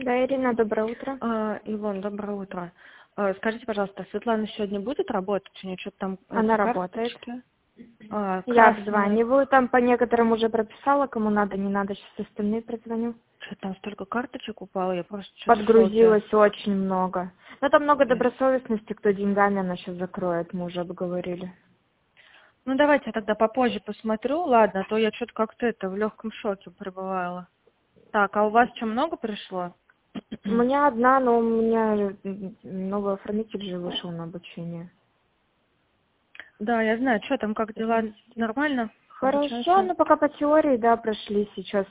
Да, Ирина, доброе утро. Илон, доброе утро. Скажите, пожалуйста, Светлана сегодня будет работать? У нее что-то там Она работает. карточки? Я Красные. обзваниваю, там по некоторым уже прописала, кому надо, не надо, сейчас остальные прозвоню. Что там столько карточек упало? Я просто что-то в шоке. Подгрузилось очень много. Но там много добросовестности, кто деньгами она сейчас закроет, мы уже обговорили. Ну, давайте я тогда попозже посмотрю, ладно, а то я что-то как-то в легком шоке пребывала. Так, а у вас что, много пришло? У меня одна, но у меня новый оформитель же вышел на обучение. Да, я знаю, что там, как дела? Нормально? Хорошо, Обучаешься? но пока по теории, да, прошли сейчас.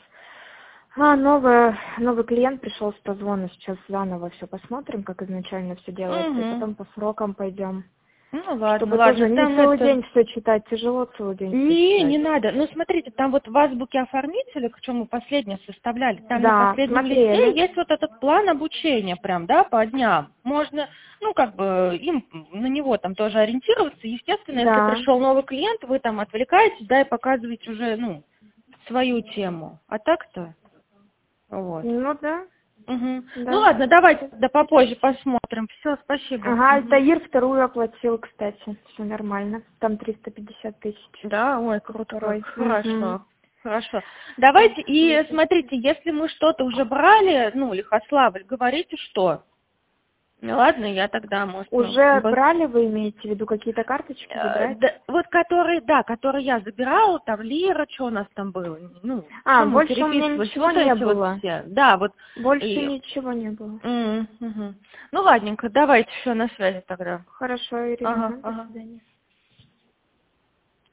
Новый клиент пришел с прозвона, сейчас заново все посмотрим, как изначально все делается, и Угу. потом по срокам пойдем. Ну, ладно, Чтобы ладно. тоже не Там целый день все читать, тяжело целый день все Не читать. надо. Ну, смотрите, там вот в азбуке оформителя, к чему мы последнее составляли, там на Да, последнем листе смотрели. есть вот этот план обучения прям, да, по дням. Можно, ну, как бы, им на него там тоже ориентироваться. Естественно, если Да. пришел новый клиент, вы там отвлекаетесь, да, и показываете уже, ну, свою тему. А так-то, вот. Ну да, Угу. Ну, да. ладно, давайте тогда попозже посмотрим. Все, спасибо. Ага, Мгм. Альтаир вторую оплатил, кстати. Все нормально. Там 350 тысяч. Да, ой, круто как. Второй. Угу. Хорошо. Хорошо. Давайте, и смотрите, если мы что-то уже брали, ну, Лихославль, говорите, что. Ну, ладно, я тогда, может, Уже брали, вы имеете в виду какие-то карточки забрать? да, вот которые, да, которые я забирала, там Лира, что у нас там было, ну, что мы Больше у меня переписывались, ничего вот не эти вот было. все, да, вот. Больше И, ничего не было. мгм. Ну, ладненько, давайте еще на связи тогда. Хорошо, Ирина. Ага, Ага, до ага. свидания.